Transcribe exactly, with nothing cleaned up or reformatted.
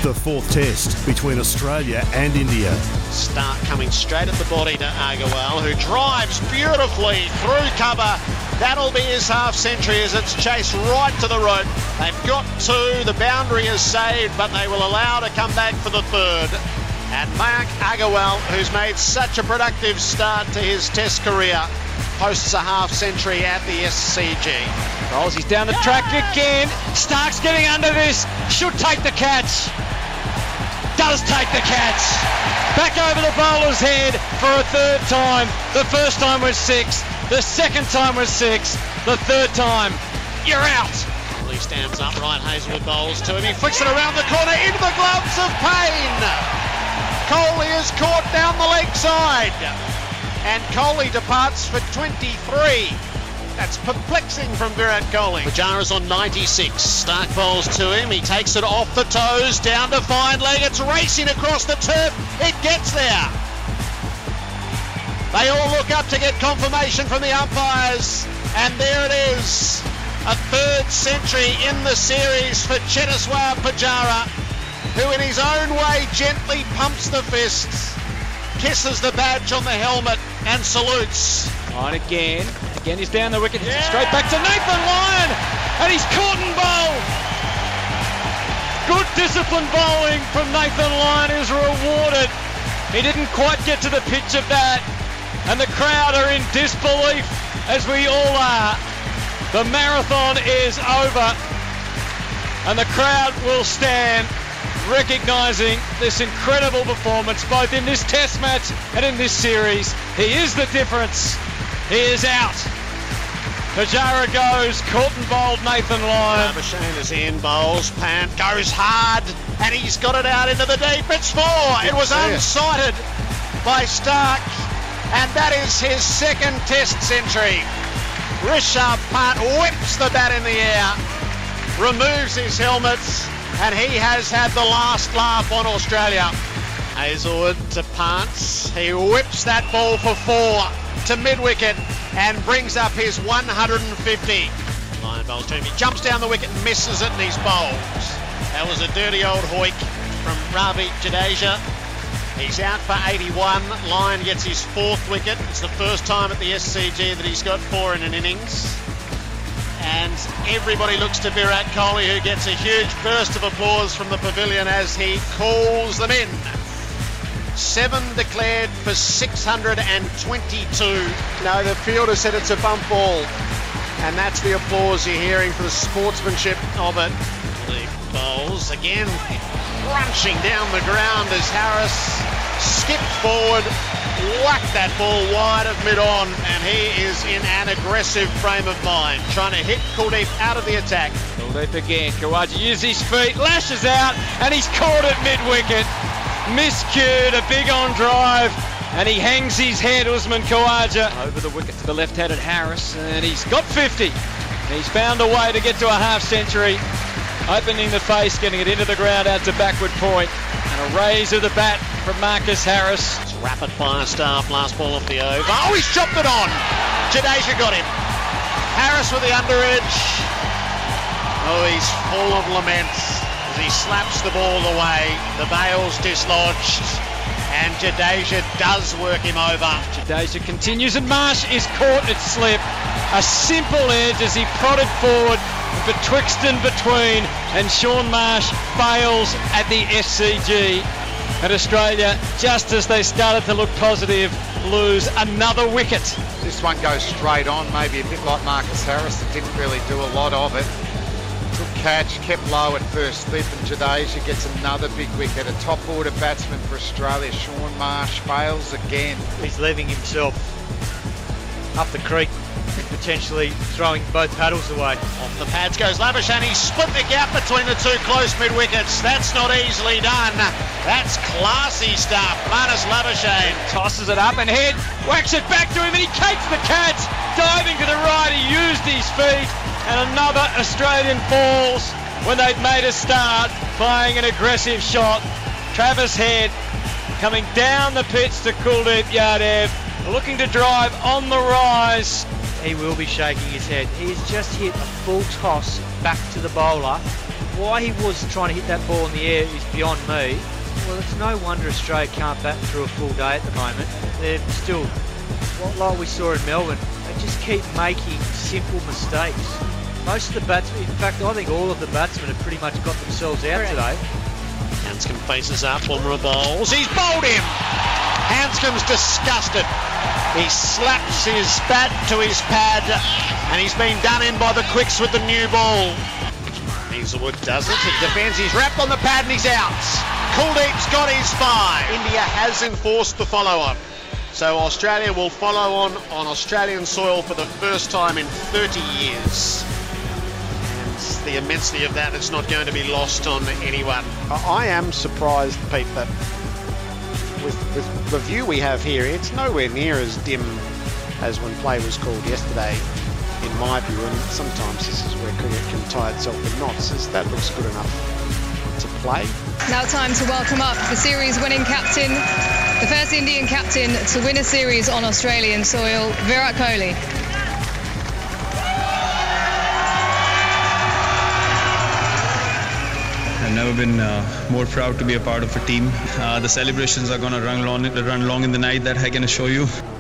the fourth test between Australia and India. Stark coming straight at the body to Agarwal, who drives beautifully through cover. That'll be his half century as it's chased right to the rope. They've got two, the boundary is saved, but they will allow to come back for the third. And Mark Agarwal, who's made such a productive start to his test career, posts a half century at the S C G. Rolls, he's down the track again. Stark's getting under this. Should take the catch. Does take the catch. Back over the bowler's head for a third time. The first time was six. The second time was six. The third time, you're out. He stands upright. Hazelwood bowls to him. He flicks it around the corner into the gloves of Payne. Kohli is caught down the leg side. And Kohli departs for twenty-three. That's perplexing from Virat Kohli. Pujara's on ninety-six. Stark bowls to him. He takes it off the toes, down to fine leg. It's racing across the turf. It gets there. They all look up to get confirmation from the umpires. And there it is. A third century in the series for Cheteshwar Pujara, who in his own way gently pumps the fists, kisses the badge on the helmet and salutes. On again. Again, he's down the wicket. Yeah. Straight back to Nathan Lyon. And he's caught and bowled. Good disciplined bowling from Nathan Lyon is rewarded. He didn't quite get to the pitch of that. And the crowd are in disbelief, as we all are. The marathon is over. And the crowd will stand recognising this incredible performance, both in this test match and in this series. He is the difference. He is out. Pujara goes, caught and bowled Nathan Lyon. Labuschagne is in, bowls, Pant goes hard, and he's got it out into the deep. It's four. It was unsighted by Stark, and that is his second test century. Rishabh Pant whips the bat in the air, removes his helmet, and he has had the last laugh on Australia. Hazelwood to Pants. He whips that ball for four to mid-wicket and brings up his one hundred fifty. Lyon bowls to him. He jumps down the wicket and misses it, and he's bowled. That was a dirty old hoik from Ravi Jadeja. He's out for eighty-one. Lyon gets his fourth wicket. It's the first time at the S C G that he's got four in an innings. And everybody looks to Virat Kohli, who gets a huge burst of applause from the pavilion as he calls them in. Seven declared for six hundred twenty-two. No, the fielder said it's a bump ball. And that's the applause you're hearing for the sportsmanship of it. The bowls again crunching down the ground as Harris skipped forward, whacked that ball wide of mid-on, and he is in an aggressive frame of mind, trying to hit Kuldeep out of the attack. Kuldeep again. Khawaja uses his feet, lashes out, and he's caught at mid-wicket. Miscued, a big on drive, and he hangs his head, Usman Khawaja, over the wicket to the left-handed Harris, and he's got fifty. He's found a way to get to a half-century, opening the face, getting it into the ground out to backward point, and a raise of the bat from Marcus Harris. It's rapid fire start, last ball off the over. Oh, he's chopped it on. Jadeja got him. Harris with the underedge. Oh, he's full of laments as he slaps the ball away. The bail's dislodged, and Jadeja does work him over. Jadeja continues, and Marsh is caught at slip. A simple edge as he prodded forward betwixt and between, and Shaun Marsh fails at the S C G. And Australia, just as they started to look positive, lose another wicket. This one goes straight on, maybe a bit like Marcus Harris, that didn't really do a lot of it. Took catch, kept low at first slip, and Jadeja gets another big wicket. A top order batsman for Australia, Shaun Marsh, fails again. He's leaving himself up the creek, potentially throwing both paddles away. Off the pads goes Labuschagne. He split the gap between the two close mid-wickets. That's not easily done. That's classy stuff. Marnus Labuschagne tosses it up and head, whacks it back to him, and he takes the catch. Diving to the right, he used his feet, and another Australian falls when they'd made a start, playing an aggressive shot. Travis Head coming down the pitch to Kuldeep Yadav, looking to drive on the rise. He will be shaking his head. He's just hit a full toss back to the bowler. Why he was trying to hit that ball in the air is beyond me. Well, it's no wonder Australia can't bat through a full day at the moment. They're still, like we saw in Melbourne, they just keep making simple mistakes. Most of the batsmen, in fact, I think all of the batsmen have pretty much got themselves out today. Hanscom faces up, Bumrah bowls. He's bowled him! Hanscom's disgusted. He slaps his bat to his pad and he's been done in by the quicks with the new ball. Hazelwood does it, he defends, he's wrapped on the pad and he's out. Kuldeep's got his five. India has enforced the follow-on. So Australia will follow on on Australian soil for the first time in thirty years. And the immensity of that is not going to be lost on anyone. I am surprised, Pete, that with, with the view we have here, it's nowhere near as dim as when play was called yesterday, in my view, and sometimes this is where cricket can tie itself in knots, as that looks good enough to play. Now time to welcome up the series-winning captain, the first Indian captain to win a series on Australian soil, Virat Kohli. I've never been uh, more proud to be a part of a team. Uh, the celebrations are going to run long, run long in the night, that I can assure you.